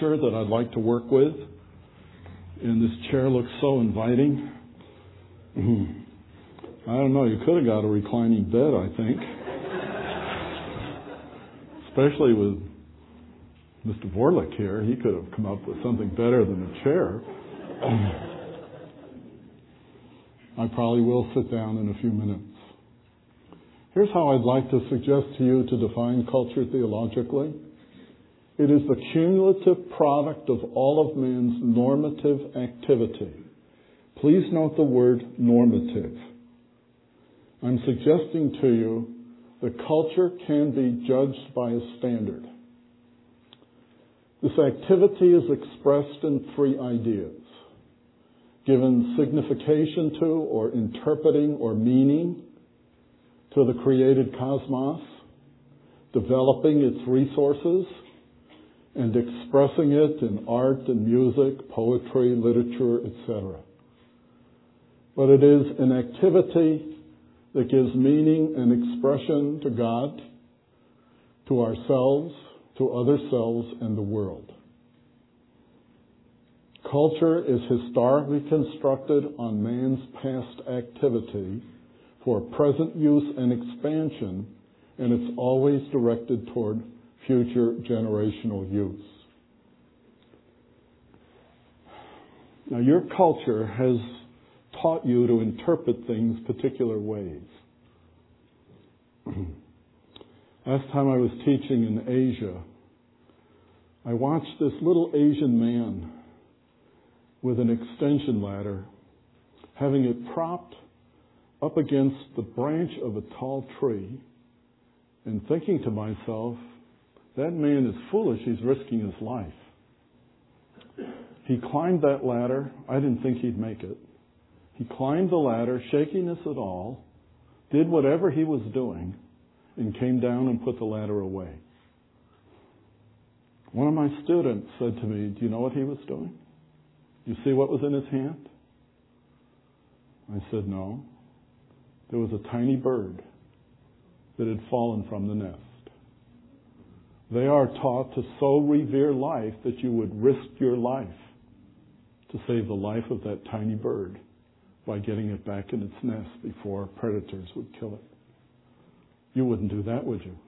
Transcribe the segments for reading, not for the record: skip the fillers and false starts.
culture that I'd like to work with. And this chair looks so inviting. I don't know, you could have got a reclining bed, I think. Especially with Mr. Vorlick here. He could have come up with something better than a chair. I probably will sit down in a few minutes. Here's how I'd like to suggest to you to define culture theologically. It is the cumulative product of all of man's normative activity. Please note the word normative. I'm suggesting to you that culture can be judged by a standard. This activity is expressed in three ideas: given signification to, or interpreting, or meaning to the created cosmos, developing its resources, and expressing it in art and music, poetry, literature, etc. But it is an activity that gives meaning and expression to God, to ourselves, to other selves, and the world. Culture is historically constructed on man's past activity for present use and expansion, and it's always directed toward future generational use. Now, your culture has taught you to interpret things particular ways. Last time I was teaching in Asia, I watched this little Asian man with an extension ladder, having it propped up against the branch of a tall tree, and thinking to myself, that man is foolish, he's risking his life. He climbed that ladder. I didn't think he'd make it. He climbed the ladder, shaking us at all, did whatever he was doing, and came down and put the ladder away. One of my students said to me, do you know what he was doing? You see what was in his hand? I said, no. There was a tiny bird that had fallen from the nest. They are taught to so revere life that you would risk your life to save the life of that tiny bird by getting it back in its nest before predators would kill it. You wouldn't do that, would you?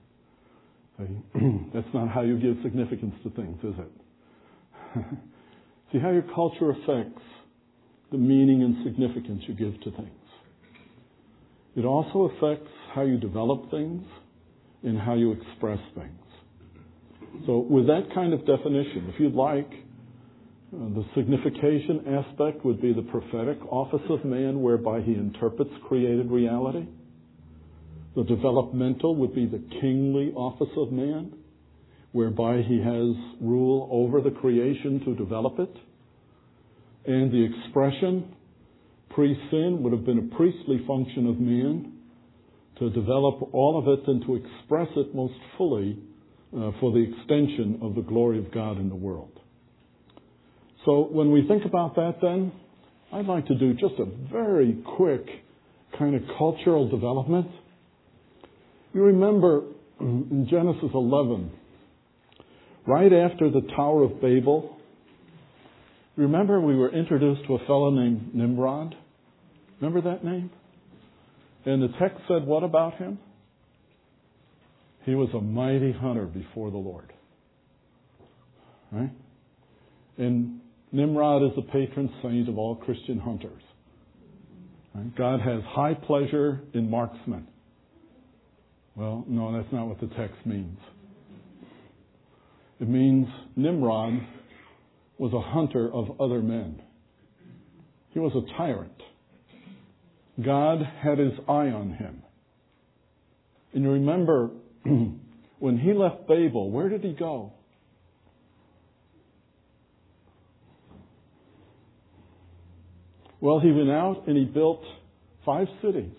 That's not how you give significance to things, is it? See how your culture affects the meaning and significance you give to things. It also affects how you develop things and how you express things. So with that kind of definition, if you'd like, the signification aspect would be the prophetic office of man, whereby he interprets created reality. The developmental would be the kingly office of man, whereby he has rule over the creation to develop it. And the expression, pre-sin, would have been a priestly function of man, to develop all of it and to express it most fully for the extension of the glory of God in the world. So when we think about that then, I'd like to do just a very quick kind of cultural development. You remember in Genesis 11, right after the Tower of Babel, remember we were introduced to a fellow named Nimrod? Remember that name? And the text said what about him? He was a mighty hunter before the Lord. Right? And Nimrod is the patron saint of all Christian hunters. Right? God has high pleasure in marksmen. Well, no, that's not what the text means. It means Nimrod was a hunter of other men. He was a tyrant. God had his eye on him. And you remember, when he left Babel, where did he go? Well, he went out and he built 5 cities,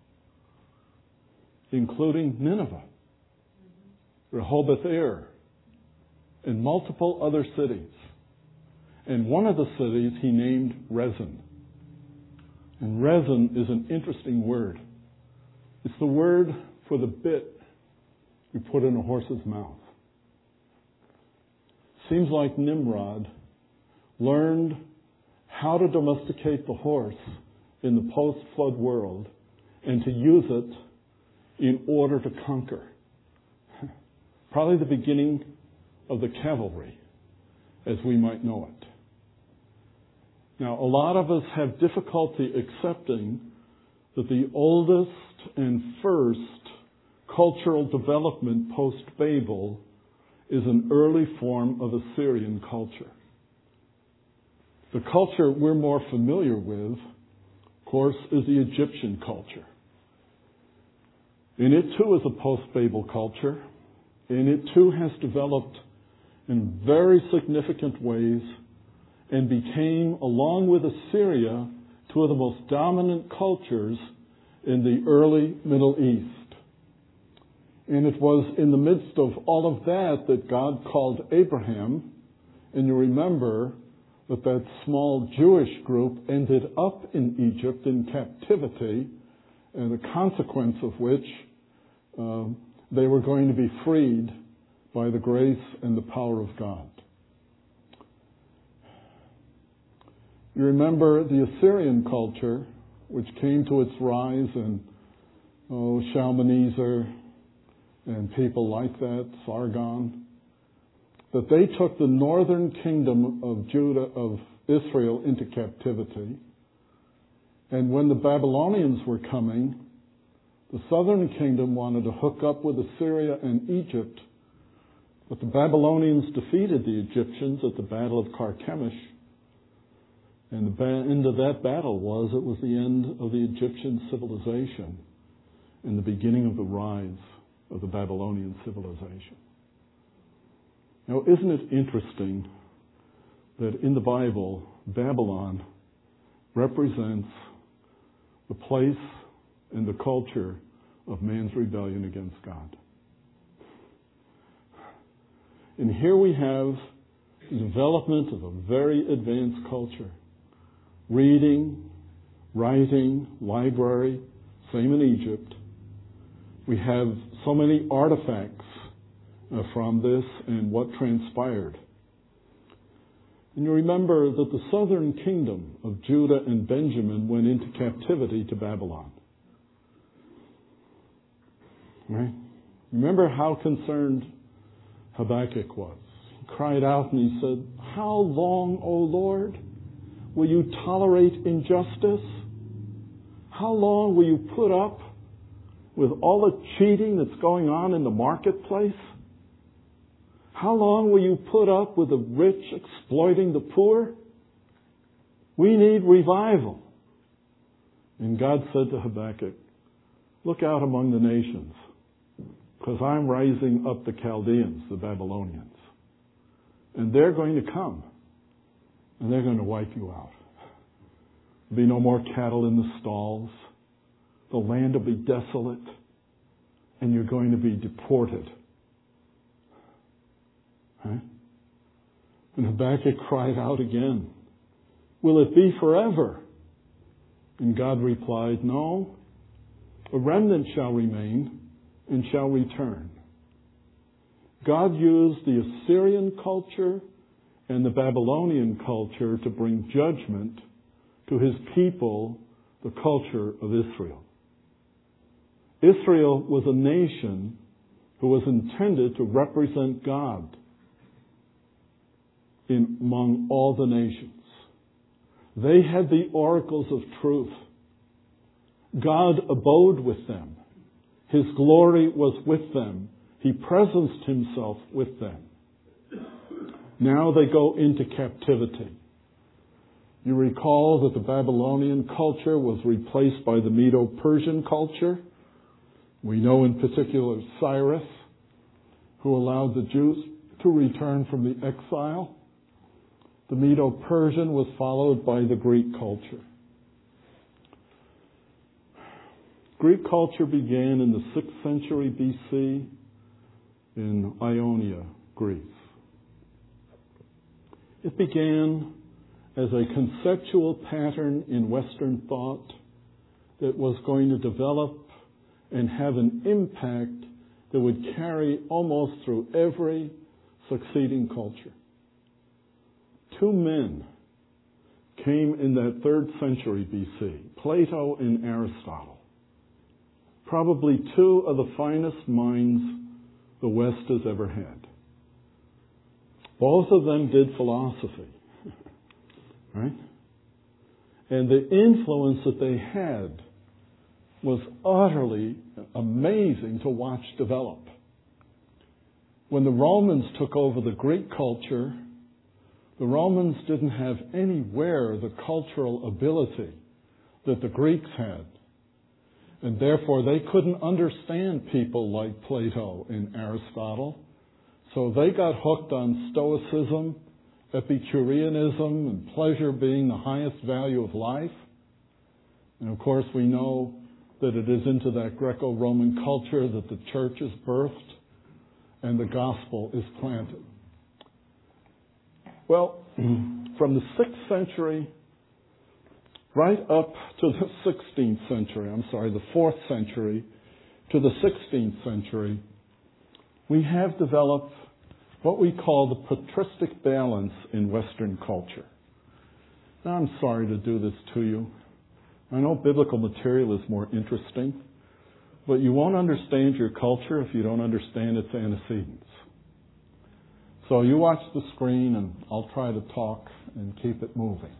including Nineveh, Rehoboth-ir, and multiple other cities. And one of the cities he named Rezin. And Rezin is an interesting word. It's the word for the bit you put in a horse's mouth. seems like Nimrod learned how to domesticate the horse in the post-flood world and to use it in order to conquer. Probably the beginning of the cavalry, as we might know it. Now, a lot of us have difficulty accepting that the oldest and first cultural development post-Babel is an early form of Assyrian culture. The culture we're more familiar with, of course, is the Egyptian culture. And it too is a post-Babel culture, and it too has developed in very significant ways and became, along with Assyria, two of the most dominant cultures in the early Middle East. And it was in the midst of all of that God called Abraham. And you remember that small Jewish group ended up in Egypt in captivity, and the consequence of which they were going to be freed by the grace and the power of God. You remember the Assyrian culture, which came to its rise in Shalmaneser and people like that, Sargon, that they took the northern kingdom of Judah, of Israel, into captivity. And when the Babylonians were coming, the southern kingdom wanted to hook up with Assyria and Egypt, but the Babylonians defeated the Egyptians at the Battle of Carchemish. And the end of that battle was the end of the Egyptian civilization and the beginning of the rise of the Babylonian civilization. Now, isn't it interesting that in the Bible, Babylon represents the place and the culture of man's rebellion against God? And here we have the development of a very advanced culture. Reading, writing, library, same in Egypt. We have so many artifacts from this and what transpired. And you remember that the southern kingdom of Judah and Benjamin went into captivity to Babylon. Right? Remember how concerned Habakkuk was. He cried out and he said, "How long, O Lord, will you tolerate injustice? How long will you put up with all the cheating that's going on in the marketplace? How long will you put up with the rich exploiting the poor? We need revival." And God said to Habakkuk, "Look out among the nations, because I'm rising up the Chaldeans, the Babylonians. And they're going to come, and they're going to wipe you out. There'll be no more cattle in the stalls. The land will be desolate, and you're going to be deported." Right? And Habakkuk cried out again, "Will it be forever?" And God replied, "No, a remnant shall remain and shall return." God used the Assyrian culture and the Babylonian culture to bring judgment to His people, the culture of Israel. Israel was a nation who was intended to represent God among all the nations. They had the oracles of truth. God abode with them. His glory was with them. He presenced Himself with them. Now they go into captivity. You recall that the Babylonian culture was replaced by the Medo-Persian culture. We know in particular Cyrus, who allowed the Jews to return from the exile. The Medo-Persian was followed by the Greek culture. Greek culture began in the 6th century BC in Ionia, Greece. It began as a conceptual pattern in Western thought that was going to develop and have an impact that would carry almost through every succeeding culture. two men came in that 3rd century BC, Plato and Aristotle. Probably two of the finest minds the West has ever had. Both of them did philosophy, right? And the influence that they had was utterly amazing to watch develop. When the Romans took over the Greek culture, the Romans didn't have anywhere the cultural ability that the Greeks had. And therefore they couldn't understand people like Plato and Aristotle. So they got hooked on Stoicism, Epicureanism, and pleasure being the highest value of life. And of course we know that it is into that Greco-Roman culture that the church is birthed and the gospel is planted. Well, from the 6th century right up to the 16th century, the 4th century to the 16th century, we have developed what we call the patristic balance in Western culture. Now, I'm sorry to do this to you. I know biblical material is more interesting, but you won't understand your culture if you don't understand its antecedents. So you watch the screen and I'll try to talk and keep it moving.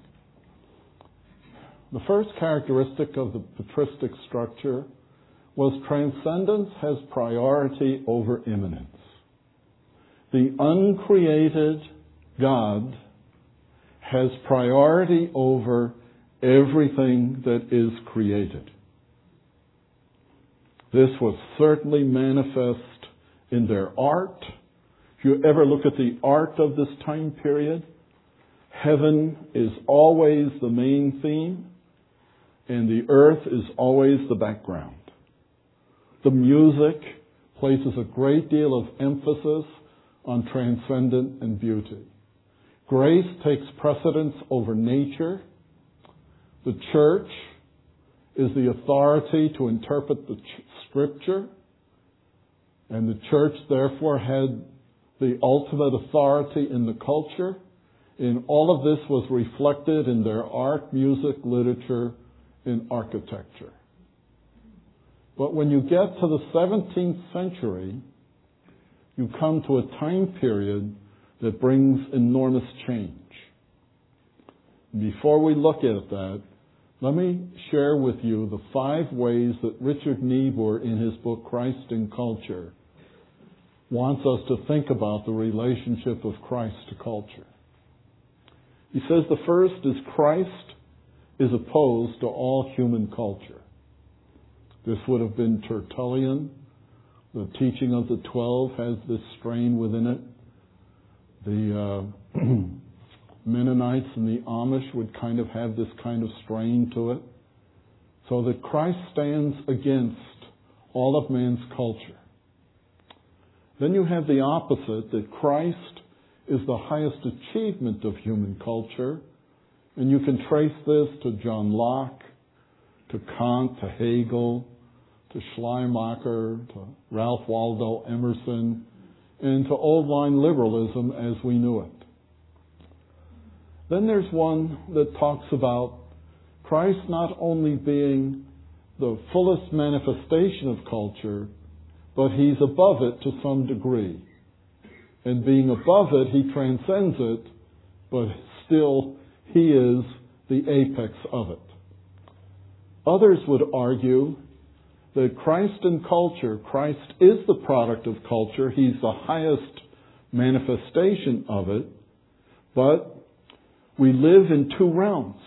The first characteristic of the patristic structure was transcendence has priority over immanence. The uncreated God has priority over everything that is created. This was certainly manifest in their art. If you ever look at the art of this time period, heaven is always the main theme, and the earth is always the background. The music places a great deal of emphasis on transcendent and beauty. Grace takes precedence over nature. The church is the authority to interpret the Scripture, and the church therefore had the ultimate authority in the culture. And all of this was reflected in their art, music, literature, and architecture. But when you get to the 17th century, you come to a time period that brings enormous change. Before we look at that, let me share with you the 5 ways that Richard Niebuhr, in his book Christ in Culture, wants us to think about the relationship of Christ to culture. He says the first is Christ is opposed to all human culture. This would have been Tertullian. The teaching of the 12 has this strain within it. The Mennonites and the Amish would kind of have this kind of strain to it. So that Christ stands against all of man's culture. Then you have the opposite, that Christ is the highest achievement of human culture. And you can trace this to John Locke, to Kant, to Hegel, to Schleiermacher, to Ralph Waldo Emerson, and to old-line liberalism as we knew it. Then there's one that talks about Christ not only being the fullest manifestation of culture, but He's above it to some degree. And being above it, He transcends it, but still He is the apex of it. Others would argue that Christ in culture, Christ is the product of culture, He's the highest manifestation of it, but we live in 2 realms.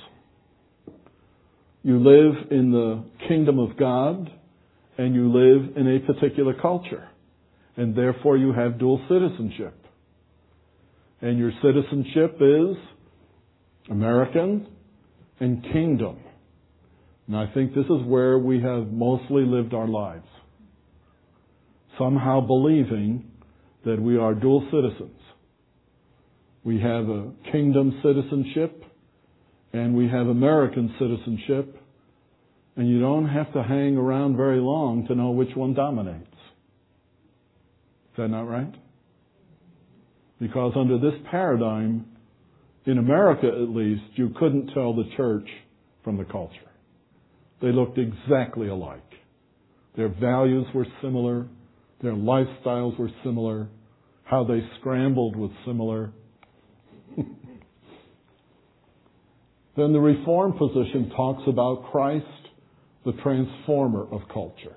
You live in the kingdom of God, and you live in a particular culture. And therefore you have dual citizenship. And your citizenship is American and kingdom. And I think this is where we have mostly lived our lives. Somehow believing that we are dual citizens. We have a kingdom citizenship and we have American citizenship, and you don't have to hang around very long to know which one dominates. Is that not right? Because under this paradigm, in America at least, you couldn't tell the church from the culture. They looked exactly alike. Their values were similar. Their lifestyles were similar. How they scrambled was similar. Then the Reformed position talks about Christ, the transformer of culture.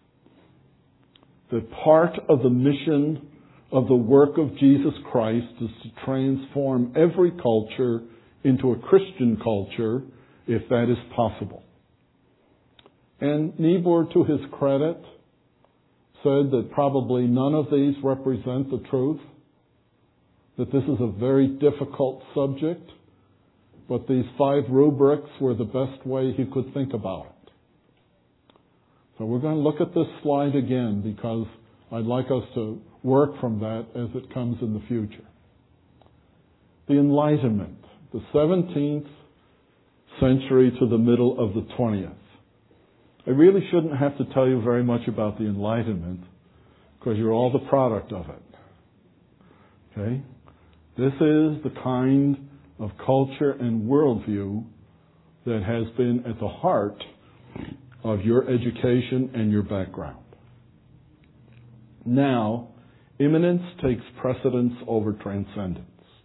That part of the mission of the work of Jesus Christ is to transform every culture into a Christian culture, if that is possible. And Niebuhr, to his credit, said that probably none of these represent the truth, that this is a very difficult subject, but these 5 rubrics were the best way he could think about it. So we're going to look at this slide again because I'd like us to work from that as it comes in the future. The Enlightenment, the 17th century to the middle of the 20th. I really shouldn't have to tell you very much about the Enlightenment because you're all the product of it. Okay? This is the kind of culture and worldview that has been at the heart of your education and your background. Now, immanence takes precedence over transcendence.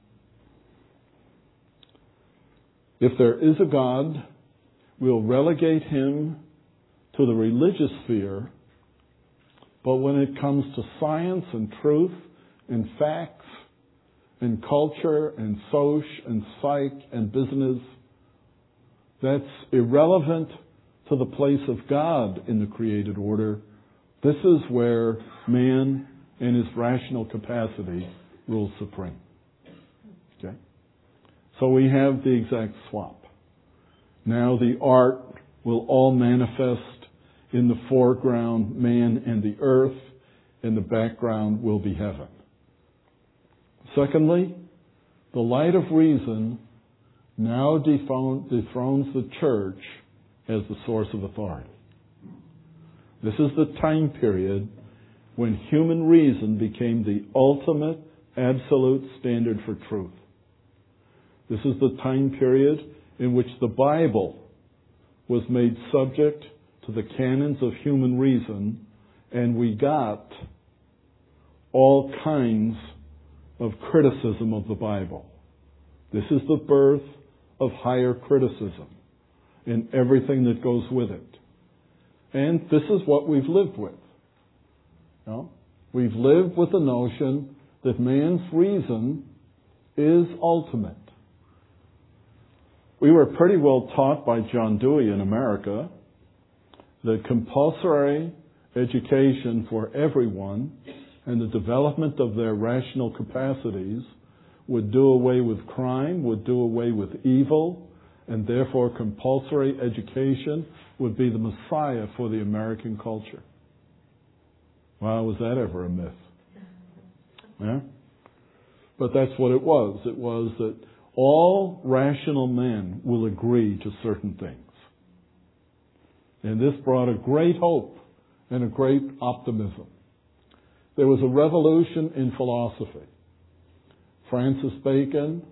If there is a God, we'll relegate him to the religious sphere, but when it comes to science and truth and facts and culture and soc and psych and business, that's irrelevant to the place of God in the created order. This is where man and his rational capacity rules supreme. Okay? So we have the exact swap. Now the art will all manifest in the foreground, man and the earth, and the background will be heaven. Secondly, the light of reason now dethrones the church as the source of authority. This is the time period when human reason became the ultimate, absolute standard for truth. This is the time period in which the Bible was made subject to the canons of human reason, and we got all kinds of criticism of the Bible. This is the birth of higher criticism and everything that goes with it. And this is what we've lived with. You know? We've lived with the notion that man's reason is ultimate. We were pretty well taught by John Dewey in America that compulsory education for everyone and the development of their rational capacities would do away with crime, would do away with evil, and therefore compulsory education would be the Messiah for the American culture. Well, was that ever a myth? Yeah? But that's what it was. It was that all rational men will agree to certain things. And this brought a great hope and a great optimism. There was a revolution in philosophy. Francis Bacon,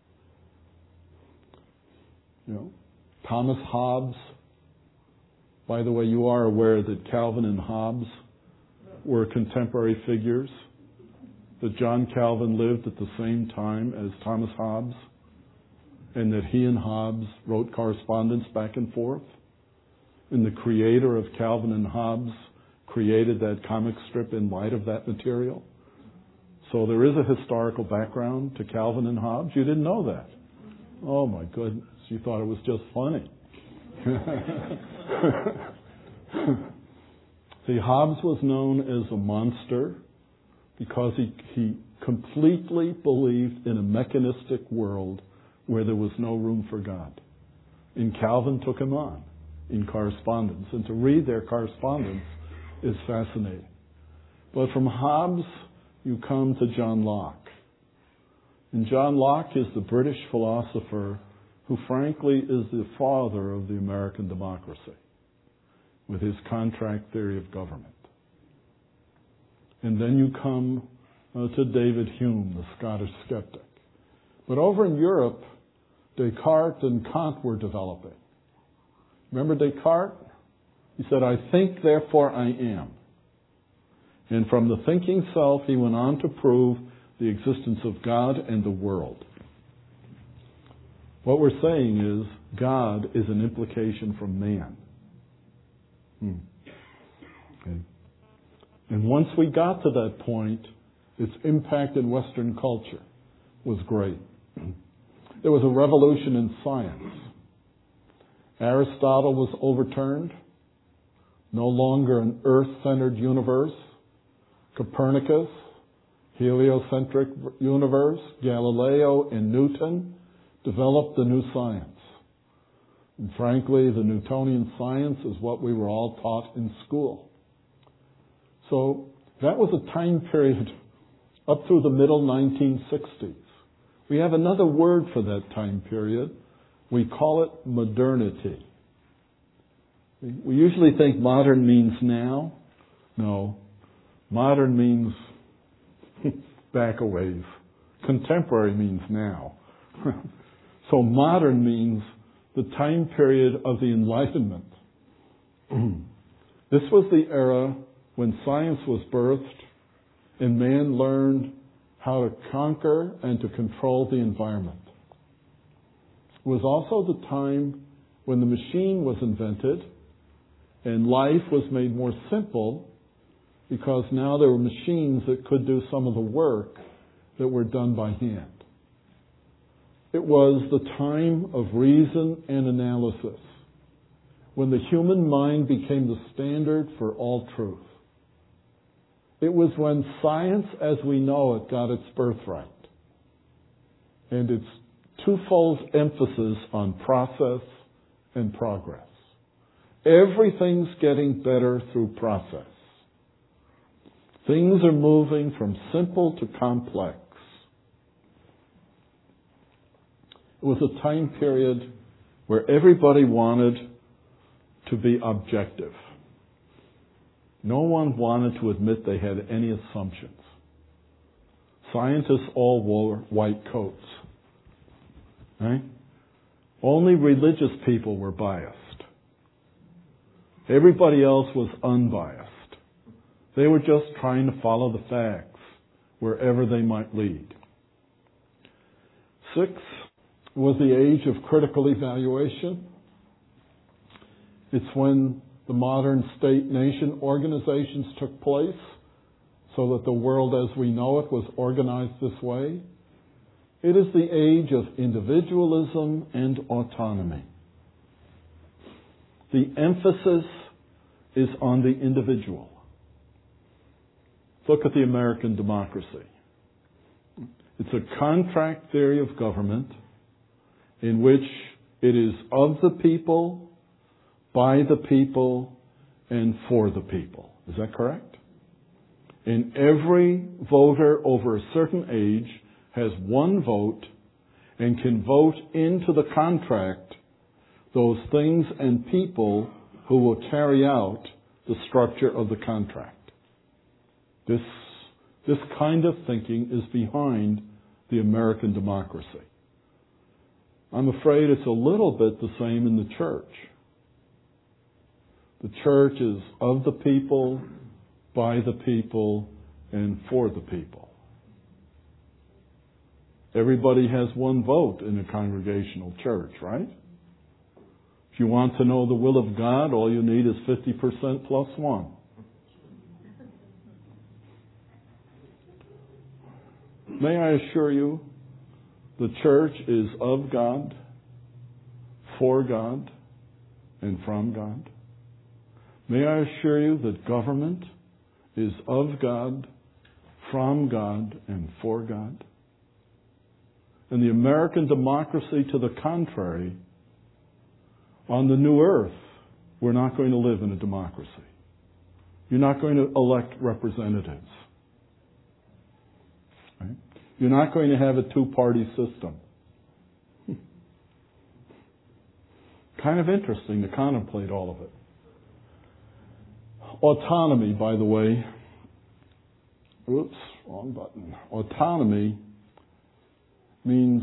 Thomas Hobbes. By the way, you are aware that Calvin and Hobbes were contemporary figures, that John Calvin lived at the same time as Thomas Hobbes, and that he and Hobbes wrote correspondence back and forth. And the creator of Calvin and Hobbes created that comic strip in light of that material. So there is a historical background to Calvin and Hobbes. You didn't know that. Oh my goodness. You thought it was just funny. See, Hobbes was known as a monster because he completely believed in a mechanistic world where there was no room for God. And Calvin took him on in correspondence. And to read their correspondence is fascinating. But from Hobbes, you come to John Locke. And John Locke is the British philosopher who frankly is the father of the American democracy with his contract theory of government. And then you come to David Hume, the Scottish skeptic. But over in Europe, Descartes and Kant were developing. Remember Descartes? He said, I think, therefore I am. And from the thinking self, he went on to prove the existence of God and the world. What we're saying is God is an implication from man. Okay. And once we got to that point, its impact in Western culture was great. There was a revolution in science. Aristotle was overturned. No longer an earth-centered universe. Copernicus, heliocentric universe. Galileo and Newton developed the new science. And frankly, the Newtonian science is what we were all taught in school. So that was a time period up through the middle 1960s. We have another word for that time period. We call it modernity. We usually think modern means now. No. Modern means back a ways. Contemporary means now. So modern means the time period of the Enlightenment. This was the era when science was birthed and man learned how to conquer and to control the environment. It was also the time when the machine was invented and life was made more simple because now there were machines that could do some of the work that were done by hand. It was the time of reason and analysis, when the human mind became the standard for all truth. It was when science as we know it got its birthright and its twofold emphasis on process and progress. Everything's getting better through process. Things are moving from simple to complex. It was a time period where everybody wanted to be objective. No one wanted to admit they had any assumptions. Scientists all wore white coats. Right? Only religious people were biased. Everybody else was unbiased. They were just trying to follow the facts wherever they might lead. 6 was the age of critical evaluation. It's when the modern state-nation organizations took place so that the world as we know it was organized this way. It is the age of individualism and autonomy. The emphasis is on the individual. Look at the American democracy. It's a contract theory of government in which it is of the people, by the people, and for the people. Is that correct? And every voter over a certain age has one vote and can vote into the contract those things and people who will carry out the structure of the contract. This kind of thinking is behind the American democracy. I'm afraid it's a little bit the same in the church. The church is of the people, by the people, and for the people. Everybody has one vote in a congregational church, right? If you want to know the will of God, all you need is 50% plus 1. May I assure you, the church is of God, for God, and from God. May I assure you that government is of God, from God, and for God. And the American democracy, to the contrary, on the new earth, we're not going to live in a democracy. You're not going to elect representatives. Right? You're not going to have a two-party system. Kind of interesting to contemplate all of it. Autonomy, by the way. Oops, wrong button. Autonomy means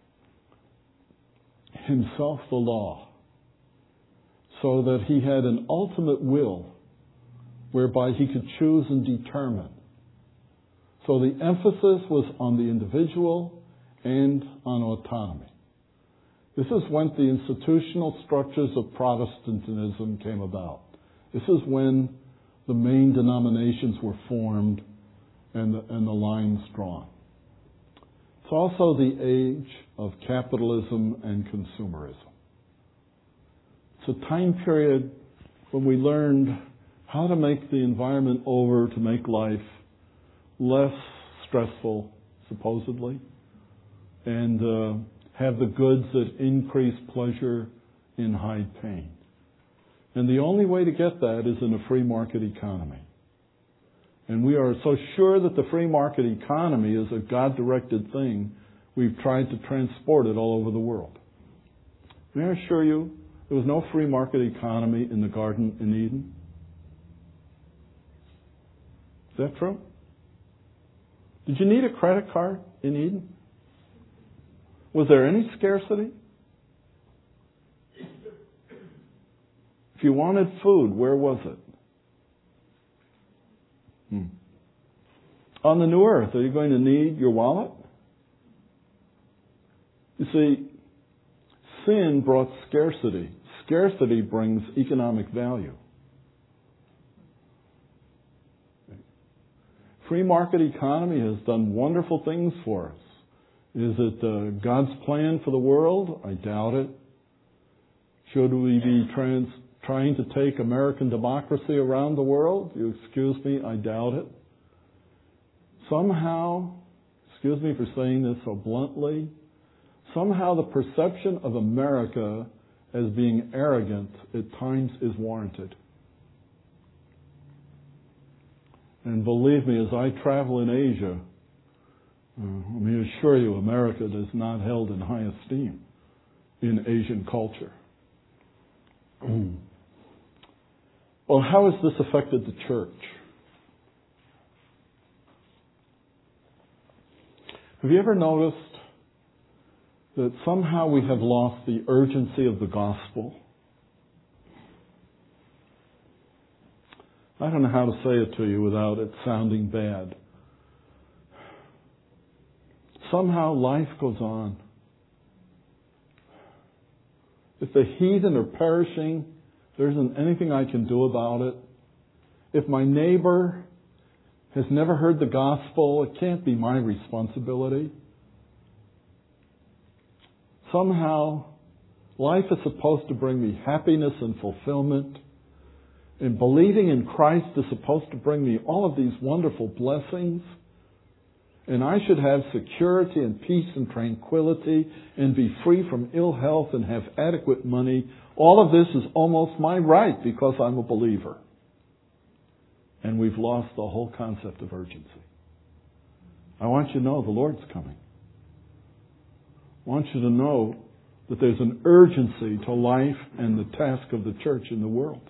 himself the law, so that he had an ultimate will whereby he could choose and determine. So the emphasis was on the individual and on autonomy. This is when the institutional structures of Protestantism came about. This is when the main denominations were formed and the lines drawn. It's also the age of capitalism and consumerism. It's a time period when we learned how to make the environment over to make life less stressful, supposedly, and have the goods that increase pleasure and hide pain. And the only way to get that is in a free market economy. And we are so sure that the free market economy is a God-directed thing, we've tried to transport it all over the world. May I assure you, there was no free market economy in the Garden in Eden? Is that true? Did you need a credit card in Eden? Was there any scarcity? If you wanted food, where was it? On the new earth, are you going to need your wallet? You see, sin brought scarcity. Scarcity brings economic value. Free market economy has done wonderful things for us. Is it God's plan for the world? I doubt it. Should we be trying to take American democracy around the world? You excuse me, I doubt it. Somehow, excuse me for saying this so bluntly, somehow the perception of America as being arrogant at times is warranted. And believe me, as I travel in Asia, let me assure you, America is not held in high esteem in Asian culture. Well, how has this affected the church? Have you ever noticed that somehow we have lost the urgency of the gospel? I don't know how to say it to you without it sounding bad. Somehow life goes on. If the heathen are perishing, there isn't anything I can do about it. If my neighbor has never heard the gospel, it can't be my responsibility. Somehow, life is supposed to bring me happiness and fulfillment. And believing in Christ is supposed to bring me all of these wonderful blessings. And I should have security and peace and tranquility and be free from ill health and have adequate money. All of this is almost my right because I'm a believer. And we've lost the whole concept of urgency. I want you to know the Lord's coming. I want you to know that there's an urgency to life and the task of the church in the world.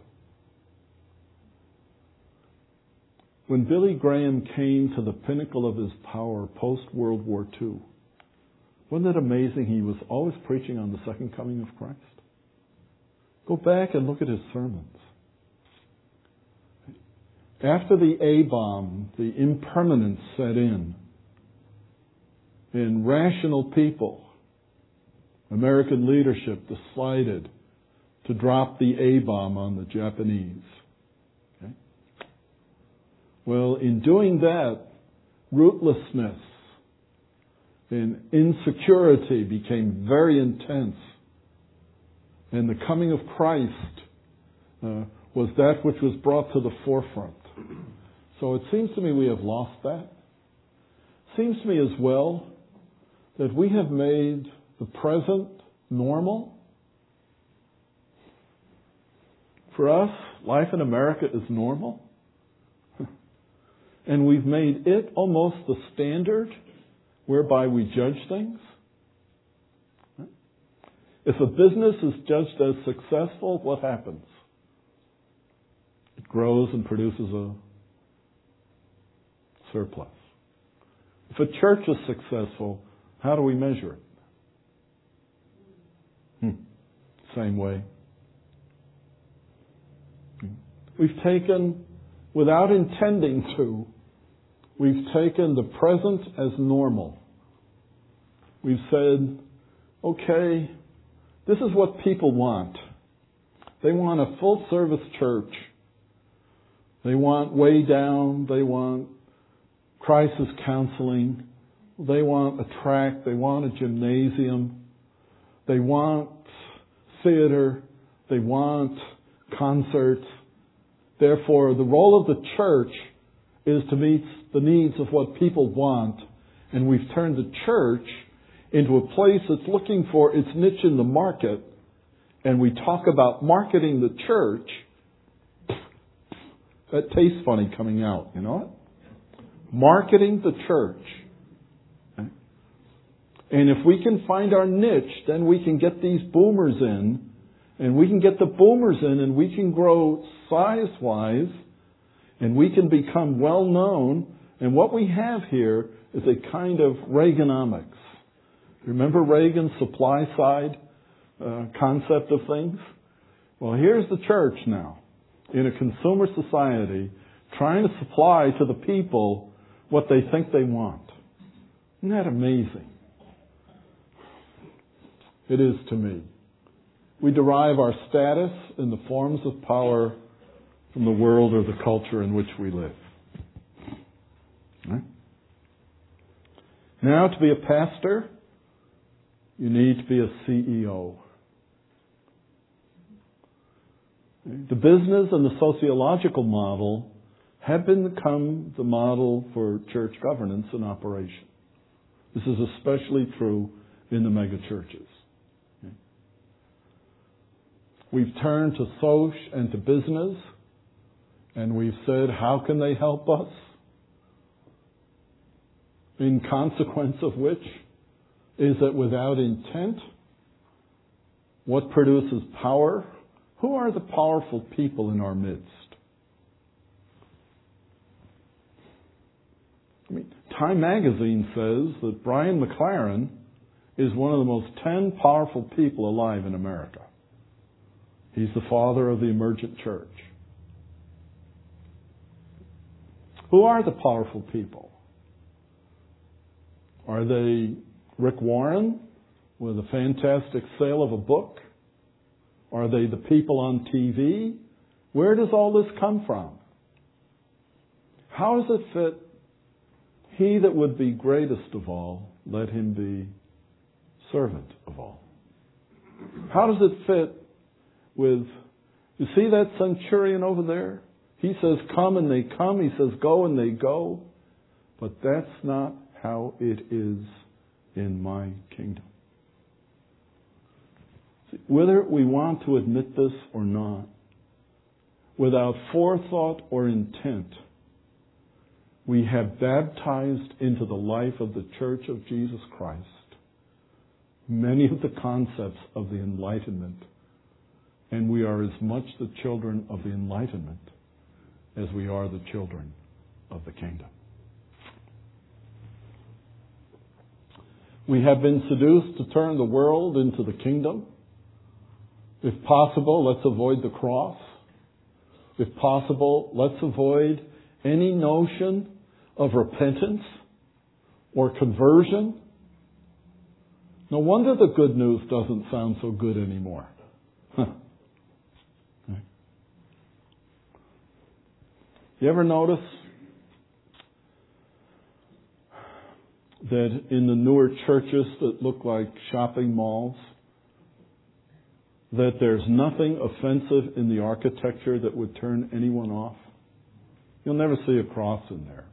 When Billy Graham came to the pinnacle of his power post-World War II, wasn't it amazing he was always preaching on the second coming of Christ? Go back and look at his sermons. After the A-bomb, the impermanence set in, and rational people, American leadership decided to drop the A-bomb on the Japanese. Okay? Well, in doing that, rootlessness and insecurity became very intense. And the coming of Christ was that which was brought to the forefront. So it seems to me we have lost that. It seems to me as well that we have made the present normal. For us, life in America is normal. And we've made it almost the standard whereby we judge things. If a business is judged as successful, what happens? It grows and produces a surplus. If a church is successful, How do we measure it? Same way. We've taken, without intending to, we've taken the present as normal. We've said, okay, this is what people want. They want a full-service church. They want way down. They want crisis counseling. They want a track. They want a gymnasium. They want theater. They want concerts. Therefore, the role of the church is to meet the needs of what people want. And we've turned the church into a place that's looking for its niche in the market. And we talk about marketing the church. That tastes funny coming out, you know it? Marketing the church. Okay? And if we can find our niche, then we can get these boomers in. And we can get the boomers in and we can grow size-wise. And we can become well-known. And what we have here is a kind of Reaganomics. Remember Reagan's supply side concept of things? Well, here's the church now, in a consumer society, trying to supply to the people what they think they want. Isn't that amazing? It is to me. We derive our status in the forms of power from the world or the culture in which we live. Right? Now, to be a pastor, you need to be a CEO. The business and the sociological model have become the model for church governance and operation. This is especially true in the megachurches. We've turned to soc and to business, and we've said, how can they help us? In consequence of which is that without intent, what produces power? Who are the powerful people in our midst? Time magazine says that Brian McLaren is one of the most 10 powerful people alive in America. He's the father of the emergent church. Who are the powerful people? Are they Rick Warren with a fantastic sale of a book? Are they the people on TV? Where does all this come from? How does it fit? He that would be greatest of all, let him be servant of all. How does it fit with, you see that centurion over there? He says come and they come. He says go and they go. But that's not how it is in my kingdom. See, whether we want to admit this or not, without forethought or intent, we have baptized into the life of the Church of Jesus Christ many of the concepts of the Enlightenment. And we are as much the children of the Enlightenment as we are the children of the kingdom. We have been seduced to turn the world into the kingdom. If possible, let's avoid the cross. If possible, let's avoid any notion of repentance or conversion. No wonder the good news doesn't sound so good anymore. You ever notice that in the newer churches that look like shopping malls, that there's nothing offensive in the architecture that would turn anyone off? You'll never see a cross in there.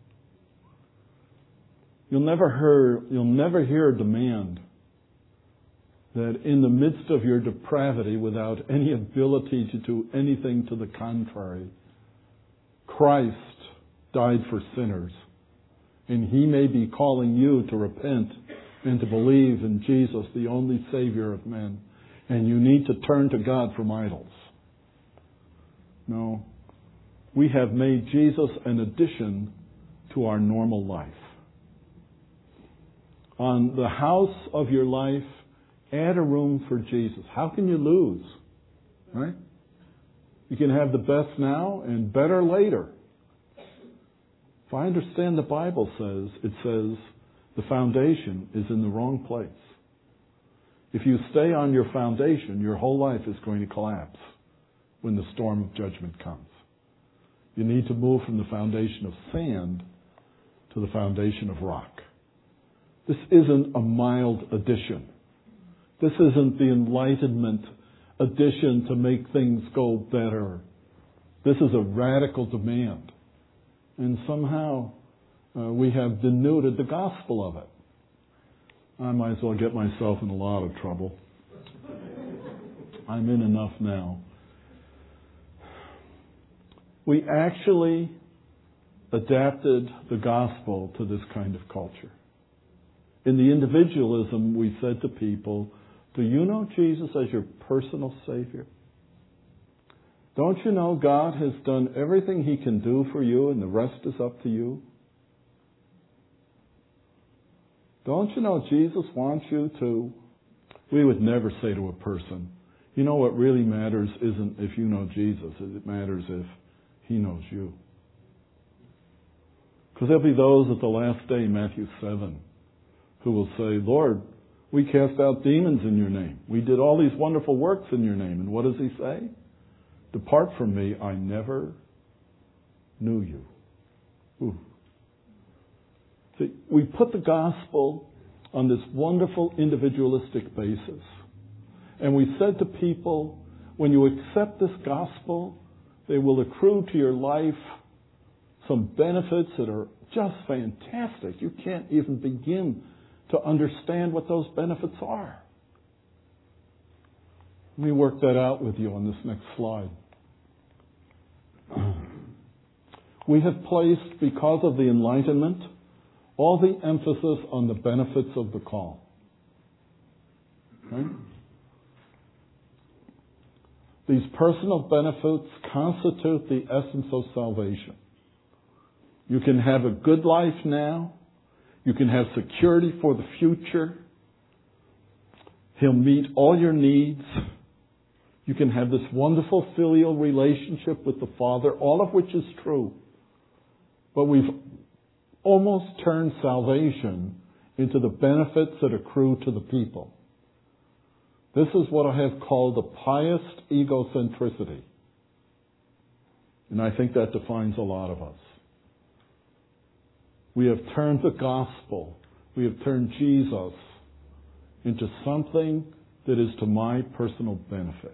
You'll never hear a demand that in the midst of your depravity, without any ability to do anything to the contrary, Christ died for sinners, and He may be calling you to repent and to believe in Jesus, the only Savior of men, and you need to turn to God from idols. No. We have made Jesus an addition to our normal life. on the house of your life, add a room for Jesus. How can you lose? Right? You can have the best now and better later. If I understand the Bible it says the foundation is in the wrong place. If you stay on your foundation, your whole life is going to collapse when the storm of judgment comes. You need to move from the foundation of sand to the foundation of rock. This isn't a mild addition. This isn't the Enlightenment addition to make things go better. This is a radical demand. And somehow we have denuded the gospel of it. I might as well get myself in a lot of trouble. I'm in enough now. We actually adapted the gospel to this kind of culture. In the individualism, we said to people, do you know Jesus as your personal Savior? Don't you know God has done everything He can do for you and the rest is up to you? Don't you know Jesus wants you to? We would never say to a person, you know what really matters isn't if you know Jesus, it matters if He knows you. Because there'll be those at the last day, Matthew 7, who will say, Lord, we cast out demons in your name. We did all these wonderful works in your name. And what does He say? Depart from me, I never knew you. Ooh. See, we put the gospel on this wonderful individualistic basis. And we said to people, when you accept this gospel, they will accrue to your life some benefits that are just fantastic. You can't even begin to understand what those benefits are. Let me work that out with you on this next slide. We have placed, because of the Enlightenment, all the emphasis on the benefits of the call. Right? These personal benefits constitute the essence of salvation. You can have a good life now. You can have security for the future. He'll meet all your needs. You can have this wonderful filial relationship with the Father, all of which is true. But we've almost turned salvation into the benefits that accrue to the people. This is what I have called the pious egocentricity. And I think that defines a lot of us. We have turned the gospel, we have turned Jesus into something that is to my personal benefit.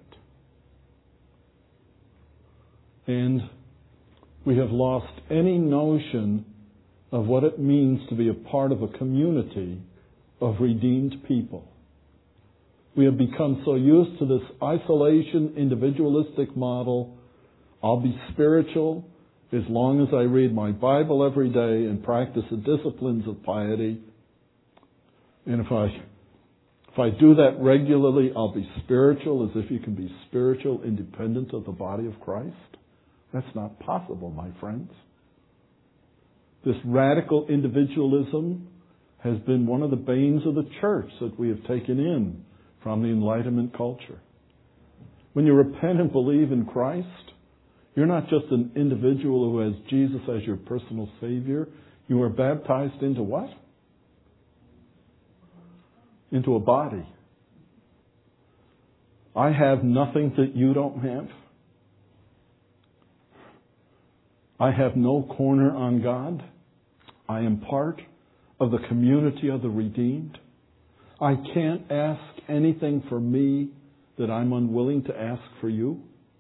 And we have lost any notion of what it means to be a part of a community of redeemed people. We have become so used to this isolation, individualistic model. I'll be spiritual as long as I read my Bible every day and practice the disciplines of piety. And if I do that regularly, I'll be spiritual, as if you can be spiritual independent of the body of Christ. That's not possible, my friends. This radical individualism has been one of the banes of the church that we have taken in from the Enlightenment culture. When you repent and believe in Christ, you're not just an individual who has Jesus as your personal Savior. You are baptized into what? Into a body. I have nothing that you don't have. I have no corner on God. I am part of the community of the redeemed. I can't ask anything for me that I'm unwilling to ask for you.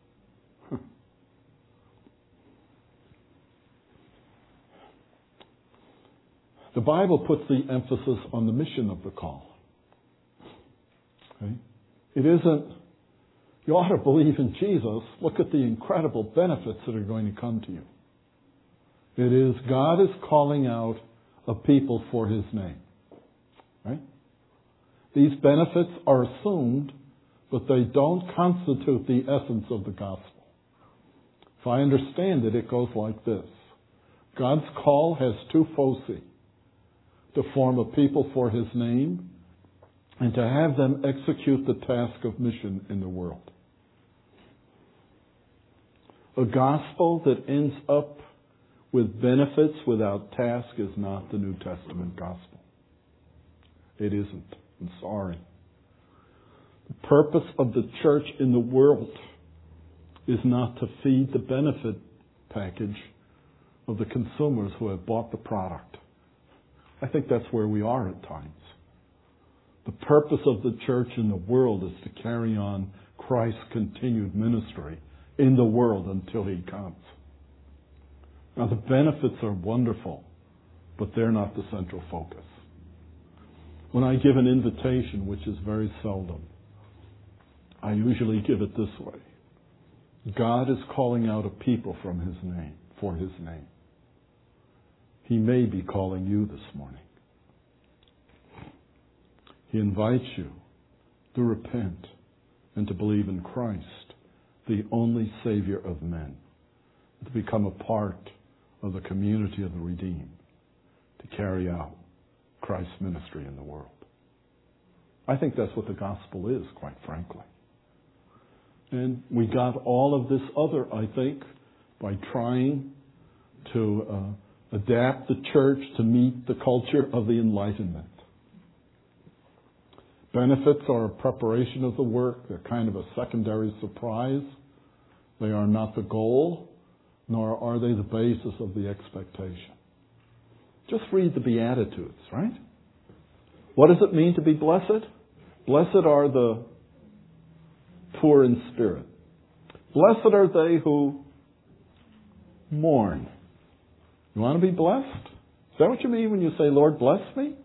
The Bible puts the emphasis on the mission of the call. Okay? It isn't, you ought to believe in Jesus. Look at the incredible benefits that are going to come to you. It is, God is calling out a people for His name. Right? These benefits are assumed, but they don't constitute the essence of the gospel. If I understand it, it goes like this. God's call has two foci. to form a people for His name, and to have them execute the task of mission in the world. A gospel that ends up with benefits without task is not the New Testament gospel. It isn't. I'm sorry. The purpose of the church in the world is not to feed the benefit package of the consumers who have bought the product. I think that's where we are at times. The purpose of the church in the world is to carry on Christ's continued ministry in the world until He comes. Now, the benefits are wonderful, but they're not the central focus. When I give an invitation, which is very seldom, I usually give it this way. God is calling out a people from His name, for His name. He may be calling you this morning. He invites you to repent and to believe in Christ, the only Savior of men, to become a part of the community of the redeemed, to carry out Christ's ministry in the world. I think that's what the gospel is, quite frankly. And we got all of this other, I think, by trying to adapt the church to meet the culture of the Enlightenment. Benefits are a preparation of the work. They're kind of a secondary surprise. They are not the goal, nor are they the basis of the expectation. Just read the Beatitudes, right? What does it mean to be blessed? Blessed are the poor in spirit. Blessed are they who mourn. You want to be blessed? Is that what you mean when you say, Lord, bless me?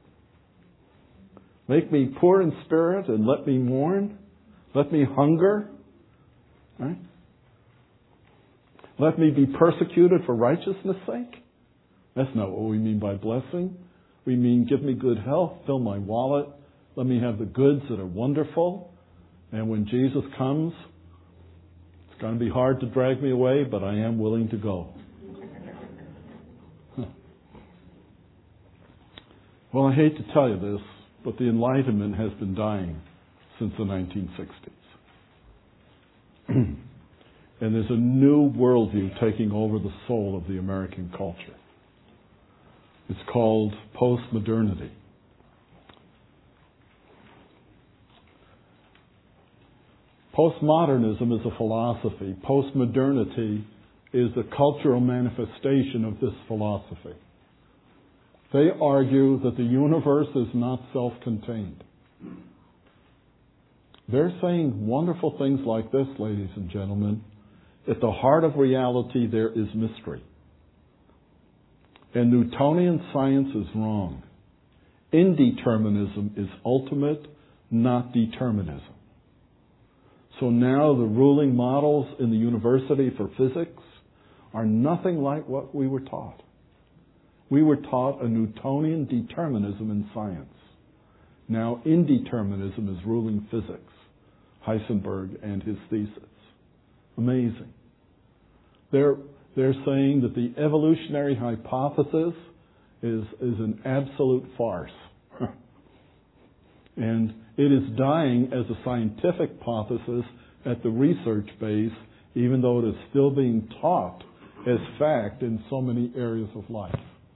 Make me poor in spirit and let me mourn. Let me hunger. Right? Let me be persecuted for righteousness' sake. That's not what we mean by blessing. We mean give me good health, fill my wallet, let me have the goods that are wonderful. And when Jesus comes, it's going to be hard to drag me away, but I am willing to go. Well, I hate to tell you this, but the Enlightenment has been dying since the 1960s. And there's a new worldview taking over the soul of the American culture. It's called postmodernity. Postmodernism is a philosophy. Postmodernity is a cultural manifestation of this philosophy. They argue that the universe is not self-contained. They're saying wonderful things like this, ladies and gentlemen. At the heart of reality, there is mystery. And Newtonian science is wrong. Indeterminism is ultimate, not determinism. So now the ruling models in the university for physics are nothing like what we were taught. We were taught a Newtonian determinism in science. Now indeterminism is ruling physics. Heisenberg and his thesis. Amazing. They're saying that the evolutionary hypothesis is an absolute farce. And it is dying as a scientific hypothesis at the research base, even though it is still being taught as fact in so many areas of life.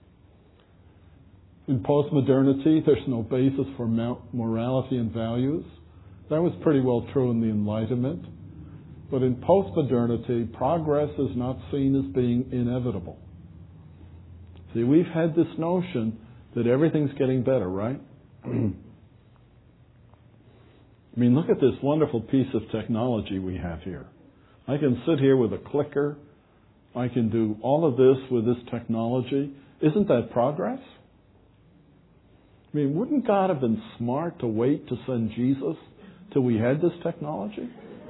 In postmodernity, there's no basis for morality and values. That was pretty well true in the Enlightenment. But in postmodernity, progress is not seen as being inevitable. See, we've had this notion that everything's getting better, right? I mean, look at this wonderful piece of technology we have here. I can sit here with a clicker. I can do all of this with this technology. Isn't that progress? I mean, wouldn't God have been smart to wait to send Jesus till we had this technology?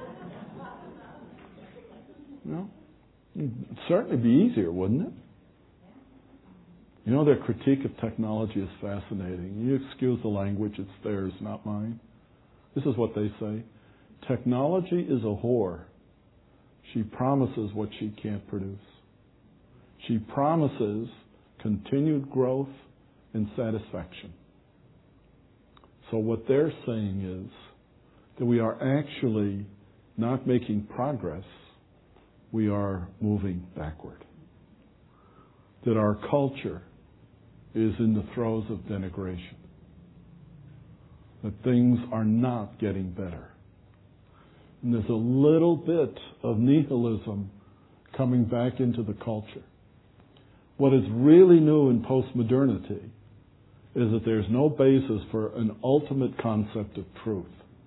No? It'd certainly be easier, wouldn't it? You know, their critique of technology is fascinating. You excuse the language, it's theirs, not mine. This is what they say. Technology is a whore. She promises what she can't produce. She promises continued growth and satisfaction. So what they're saying is that we are actually not making progress, we are moving backward. That our culture is in the throes of denigration. That things are not getting better. And there's a little bit of nihilism coming back into the culture. What is really new in postmodernity is that there's no basis for an ultimate concept of truth.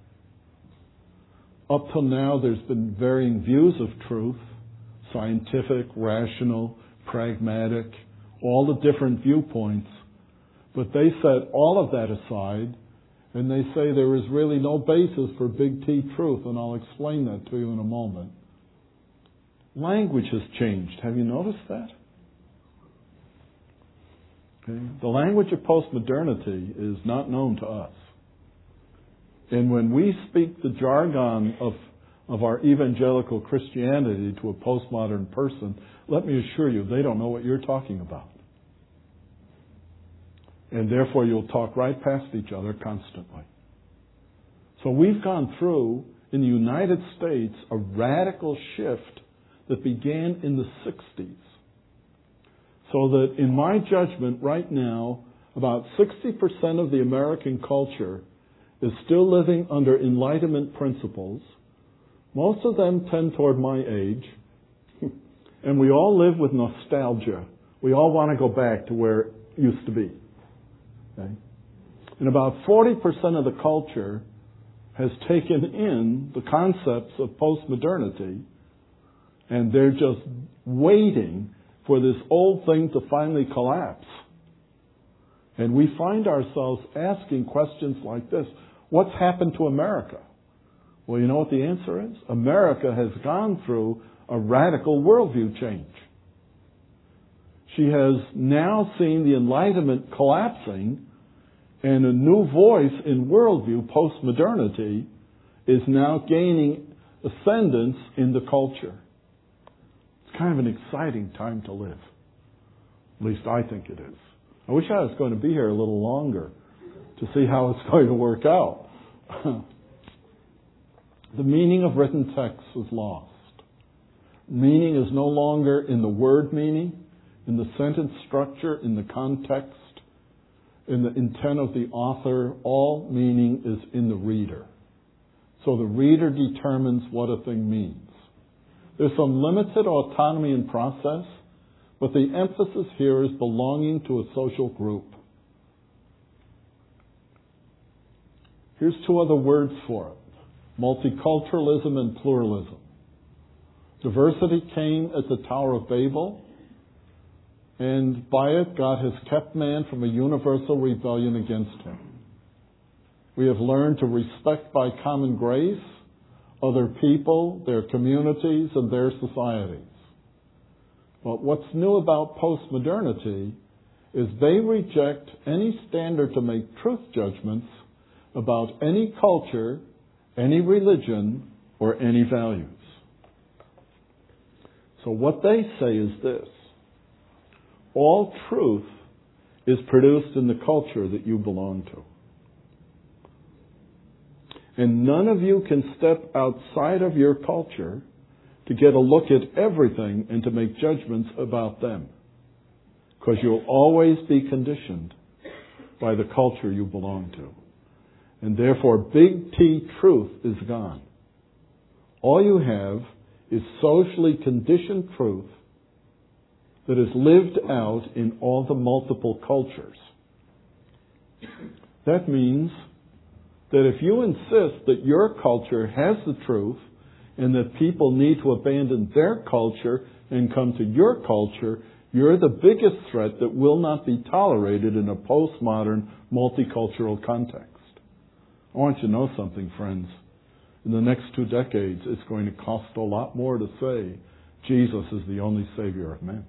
Up till now, there's been varying views of truth, scientific, rational, pragmatic, all the different viewpoints. But they set all of that aside, and they say there is really no basis for big T truth, and I'll explain that to you in a moment. Language has changed. Have you noticed that? Okay. The language of postmodernity is not known to us. And when we speak the jargon of our evangelical Christianity to a postmodern person, let me assure you, they don't know what you're talking about. And therefore you'll talk right past each other constantly. So we've gone through, in the United States, a radical shift that began in the 60s. So that in my judgment right now, about 60% of the American culture is still living under Enlightenment principles. Most of them tend toward my age. And we all live with nostalgia. We all want to go back to where it used to be. Okay? And about 40% of the culture has taken in the concepts of postmodernity, and they're just waiting for this old thing to finally collapse. And we find ourselves asking questions like this: what's happened to America? Well, you know what the answer is? America has gone through a radical worldview change. She has now seen the Enlightenment collapsing, and a new voice in worldview, postmodernity, is now gaining ascendance in the culture. It's kind of an exciting time to live. At least I think it is. I wish I was going to be here a little longer to see how it's going to work out. The meaning of written text is lost. Meaning is no longer in the word meaning, in the sentence structure, in the context, in the intent of the author. All meaning is in the reader. So the reader determines what a thing means. There's some limited autonomy in process, but the emphasis here is belonging to a social group. Here's two other words for it: multiculturalism and pluralism. Diversity came at the Tower of Babel, and by it God has kept man from a universal rebellion against him. We have learned to respect by common grace other people, their communities, and their societies. But what's new about postmodernity is they reject any standard to make truth judgments about any culture, any religion, or any values. So what they say is this: all truth is produced in the culture that you belong to. And none of you can step outside of your culture to get a look at everything and to make judgments about them. Because you'll always be conditioned by the culture you belong to. And therefore, big T truth is gone. All you have is socially conditioned truth that is lived out in all the multiple cultures. That means that if you insist that your culture has the truth and that people need to abandon their culture and come to your culture, you're the biggest threat that will not be tolerated in a postmodern, multicultural context. I want you to know something, friends. In the next 2 decades, it's going to cost a lot more to say Jesus is the only Savior of men.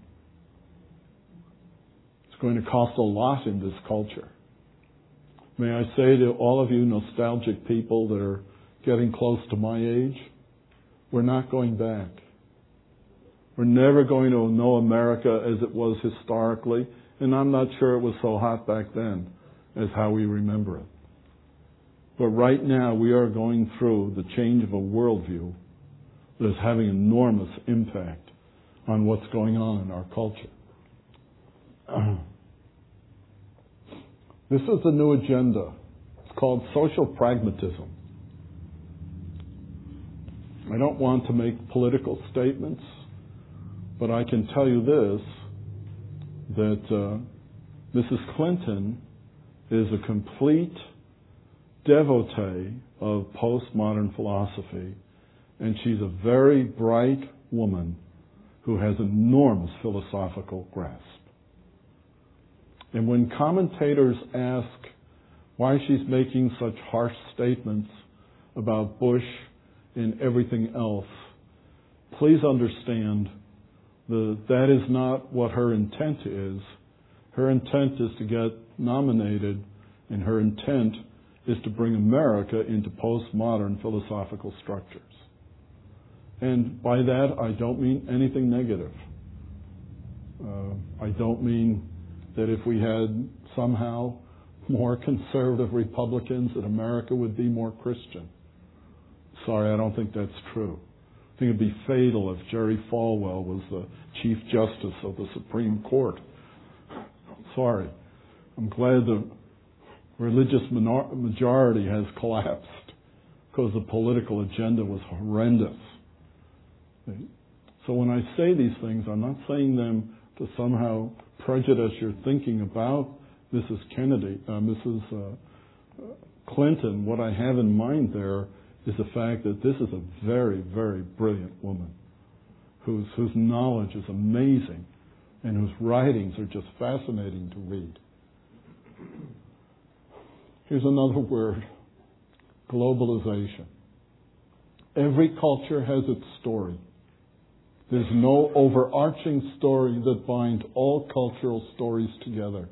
It's going to cost a lot in this culture. May I say to all of you nostalgic people that are getting close to my age, we're not going back. We're never going to know America as it was historically, And I'm not sure it was so hot back then as how we remember it. But right now we are going through the change of a worldview that is having enormous impact on what's going on in our culture. This is the new agenda. It's called social pragmatism. I don't want to make political statements, but I can tell you this, that Mrs. Clinton is a complete devotee of postmodern philosophy, and she's a very bright woman who has enormous philosophical grasp. And when commentators ask why she's making such harsh statements about Bush and everything else, please understand that is not what her intent is. Her intent is to get nominated, and her intent is to bring America into postmodern philosophical structures. And by that, I don't mean anything negative. I don't mean that if we had somehow more conservative Republicans, that America would be more Christian. Sorry, I don't think that's true. I think it'd be fatal if Jerry Falwell was the Chief Justice of the Supreme Court. Sorry. I'm glad the religious majority has collapsed because the political agenda was horrendous. So when I say these things, I'm not saying them to somehow prejudice your thinking about Mrs. Clinton. What I have in mind there is the fact that this is a very, very brilliant woman whose knowledge is amazing and whose writings are just fascinating to read. Here's another word, globalization. Every culture has its story. There's no overarching story that binds all cultural stories together.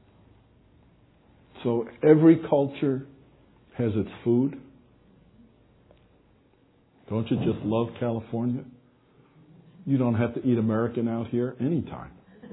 So every culture has its food. Don't you just love California? You don't have to eat American out here anytime.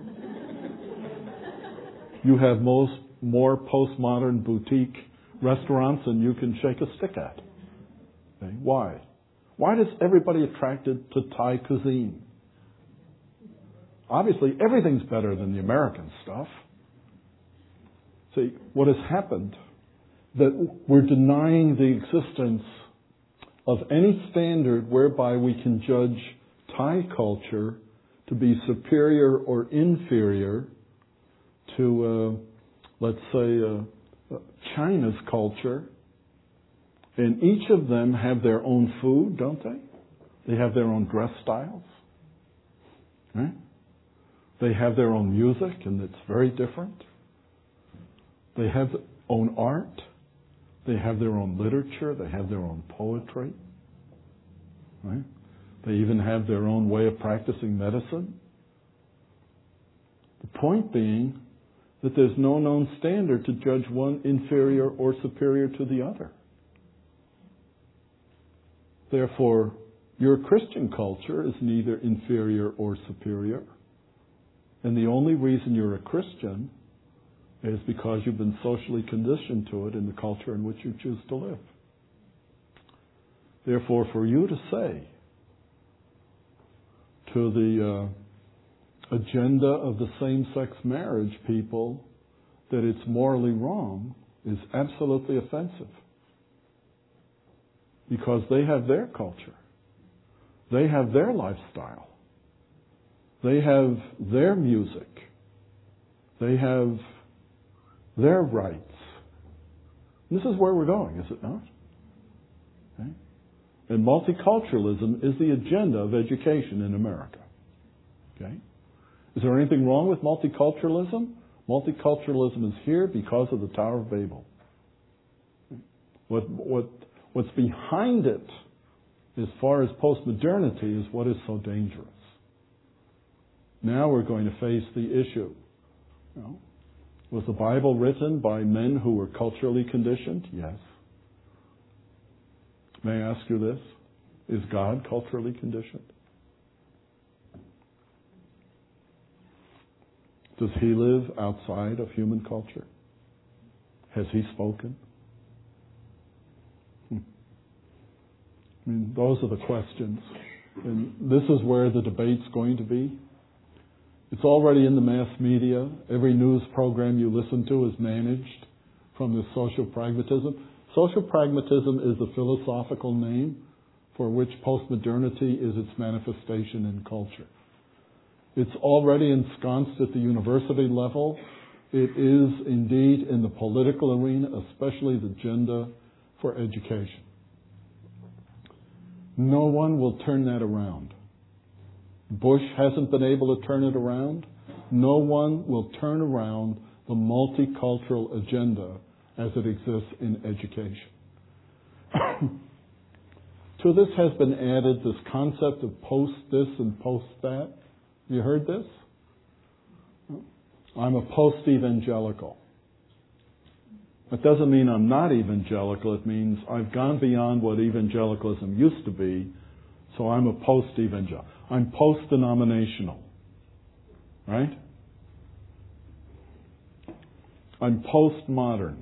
You have more postmodern boutique restaurants than you can shake a stick at. Okay? Why? Why is everybody attracted to Thai cuisine? Obviously, everything's better than the American stuff. See, what has happened, that we're denying the existence of any standard whereby we can judge Thai culture to be superior or inferior to, let's say, China's culture. And each of them have their own food, don't they? They have their own dress styles. Right? They have their own music, and it's very different. They have their own art. They have their own literature. They have their own poetry. Right? They even have their own way of practicing medicine. The point being that there's no known standard to judge one inferior or superior to the other. Therefore, your Christian culture is neither inferior or superior. And the only reason you're a Christian is because you've been socially conditioned to it in the culture in which you choose to live. Therefore, for you to say to the agenda of the same-sex marriage people that it's morally wrong is absolutely offensive. Because they have their culture. They have their lifestyle. They have their music. They have their rights. This is where we're going, is it not? Okay? And multiculturalism is the agenda of education in America. Okay? Is there anything wrong with multiculturalism? Multiculturalism is here because of the Tower of Babel. What's behind it, as far as postmodernity, is what is so dangerous. Now we're going to face the issue. Was the Bible written by men who were culturally conditioned? Yes. May I ask you this? Is God culturally conditioned? Does he live outside of human culture? Has he spoken? I mean, those are the questions. And this is where the debate's going to be. It's already in the mass media. Every news program you listen to is managed from this social pragmatism. Social pragmatism is a philosophical name for which postmodernity is its manifestation in culture. It's already ensconced at the university level. It is indeed in the political arena, especially the agenda for education. No one will turn that around. Bush hasn't been able to turn it around. No one will turn around the multicultural agenda as it exists in education. To this has been added this concept of post this and post that. Have you heard this? I'm a post-evangelical. That doesn't mean I'm not evangelical. It means I've gone beyond what evangelicalism used to be, so I'm a post-evangelical. I'm post-denominational. Right? I'm postmodern.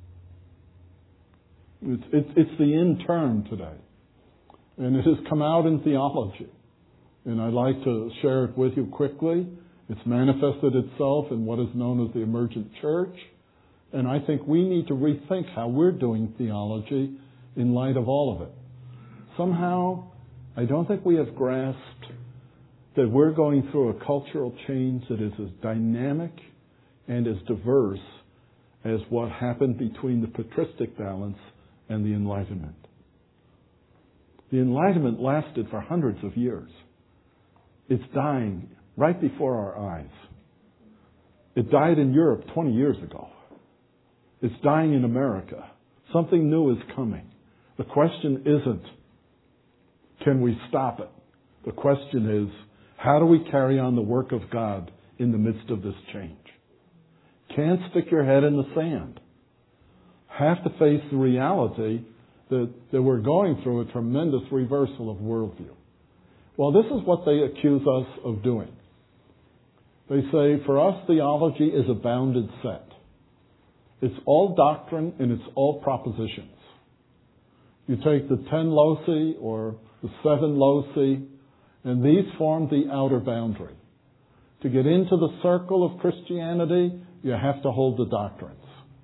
It's the in term today. And it has come out in theology. And I'd like to share it with you quickly. It's manifested itself in what is known as the emergent church. And I think we need to rethink how we're doing theology in light of all of it. Somehow, I don't think we have grasped that we're going through a cultural change that is as dynamic and as diverse as what happened between the patristic balance and the Enlightenment. The Enlightenment lasted for hundreds of years. It's dying right before our eyes. It died in Europe 20 years ago. It's dying in America. Something new is coming. The question isn't, can we stop it? The question is, how do we carry on the work of God in the midst of this change? Can't stick your head in the sand. Have to face the reality that we're going through a tremendous reversal of worldview. Well, this is what they accuse us of doing. They say, for us, theology is a bounded set. It's all doctrine and it's all propositions. You take the 10 loci or the 7 loci, and these form the outer boundary. To get into the circle of Christianity, you have to hold the doctrines.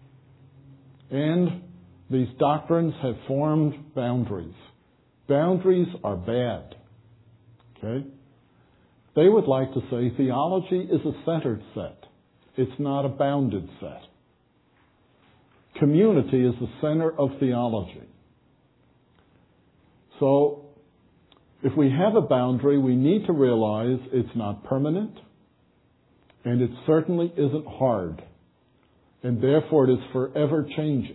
And these doctrines have formed boundaries. Boundaries are bad. Okay? They would like to say theology is a centered set. It's not a bounded set. Community is the center of theology. So, if we have a boundary, we need to realize it's not permanent, and it certainly isn't hard, and therefore it is forever changing.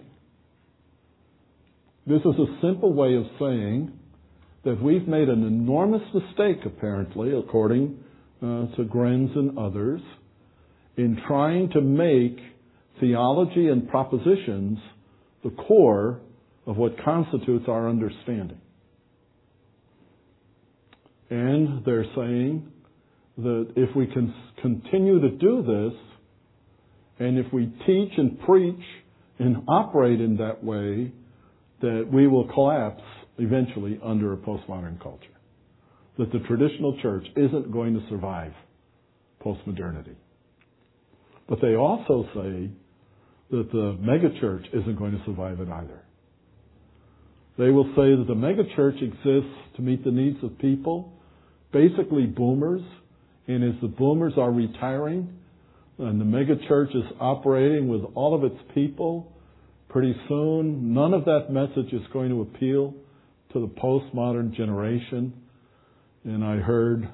This is a simple way of saying that we've made an enormous mistake, apparently, according to Grenz and others, in trying to make theology and propositions the core of what constitutes our understanding. And they're saying that if we can continue to do this, and if we teach and preach and operate in that way, that we will collapse eventually under a postmodern culture. That the traditional church isn't going to survive postmodernity. But they also say that the megachurch isn't going to survive it either. They will say that the megachurch exists to meet the needs of people, basically boomers, and as the boomers are retiring and the megachurch is operating with all of its people, pretty soon none of that message is going to appeal to the postmodern generation. And I heard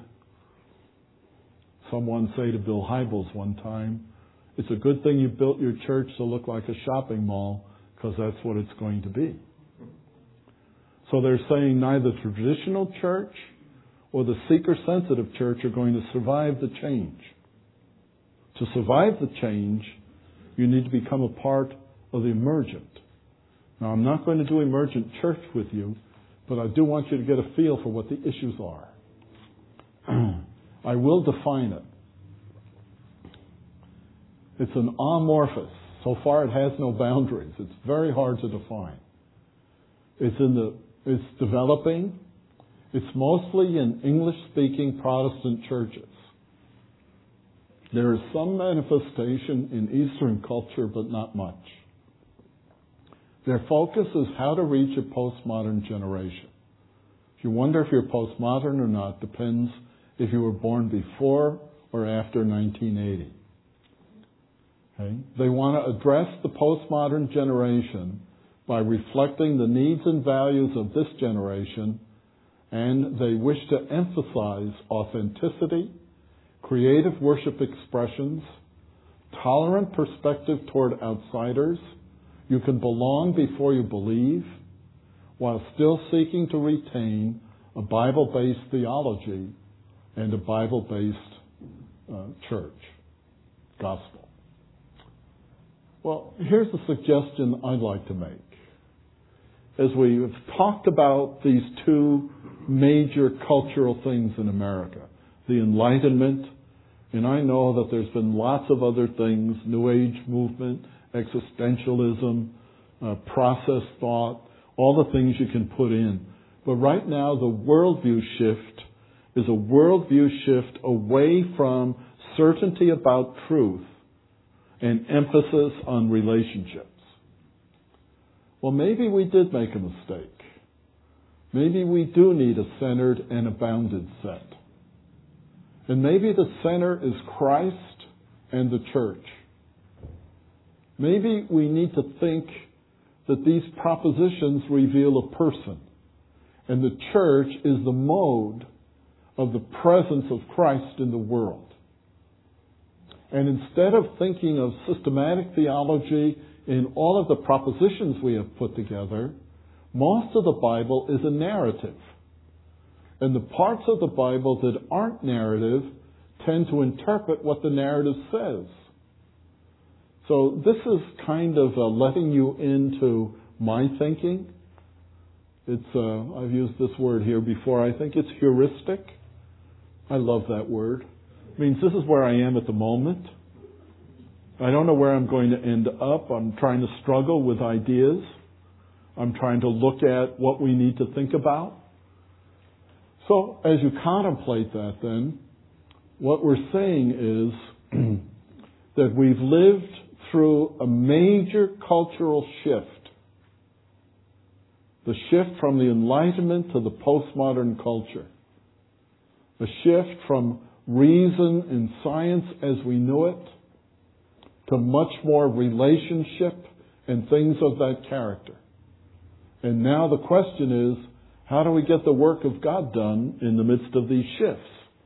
someone say to Bill Hybels one time, it's a good thing you built your church to look like a shopping mall, because that's what it's going to be. So they're saying neither the traditional church or the seeker-sensitive church are going to survive the change. To survive the change, you need to become a part of the emergent. Now, I'm not going to do emergent church with you, but I do want you to get a feel for what the issues are. I will define it. It's an amorphous. So far it has no boundaries. It's very hard to define. It's developing. It's mostly in English-speaking Protestant churches. There is some manifestation in Eastern culture, but not much. Their focus is how to reach a postmodern generation. If you wonder if you're postmodern or not, depends if you were born before or after 1980. Okay? They want to address the postmodern generation by reflecting the needs and values of this generation, and they wish to emphasize authenticity, creative worship expressions, tolerant perspective toward outsiders. You can belong before you believe, while still seeking to retain a Bible-based theology and a Bible-based church, gospel. Well, here's a suggestion I'd like to make. As we've talked about these two major cultural things in America, the Enlightenment, and I know that there's been lots of other things, New Age movement, existentialism, process thought, all the things you can put in. But right now, the worldview shift is a worldview shift away from certainty about truth and emphasis on relationships. Well, maybe we did make a mistake. Maybe we do need a centered and a bounded set. And maybe the center is Christ and the church. Maybe we need to think that these propositions reveal a person, and the church is the mode of the presence of Christ in the world. And instead of thinking of systematic theology in all of the propositions we have put together, most of the Bible is a narrative. And the parts of the Bible that aren't narrative tend to interpret what the narrative says. So this is kind of letting you into my thinking. I've used this word here before. I think it's heuristic. I love that word. It means this is where I am at the moment. I don't know where I'm going to end up. I'm trying to struggle with ideas. I'm trying to look at what we need to think about. So as you contemplate that then, what we're saying is that we've lived through a major cultural shift. The shift from the Enlightenment to the postmodern culture. A shift from reason and science as we knew it to much more relationship and things of that character. And now the question is, how do we get the work of God done in the midst of these shifts?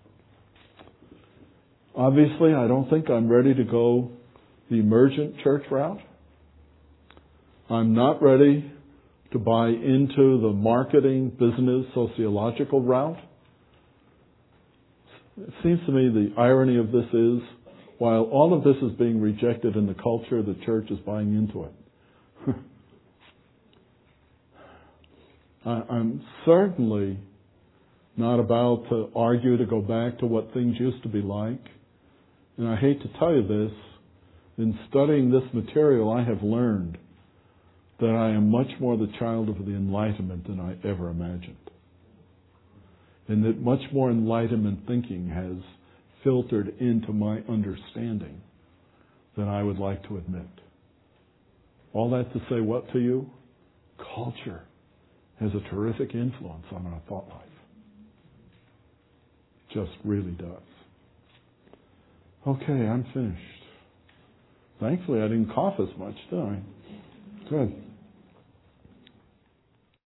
Obviously, I don't think I'm ready to go the emergent church route. I'm not ready to buy into the marketing, business, sociological route. It seems to me the irony of this is, while all of this is being rejected in the culture, the church is buying into it. I'm certainly not about to argue to go back to what things used to be like. And I hate to tell you this, in studying this material, I have learned that I am much more the child of the Enlightenment than I ever imagined. And that much more Enlightenment thinking has filtered into my understanding than I would like to admit. All that to say what to you? Culture has a terrific influence on our thought life. Just really does. Okay, I'm finished. Thankfully, I didn't cough as much, did I? Good.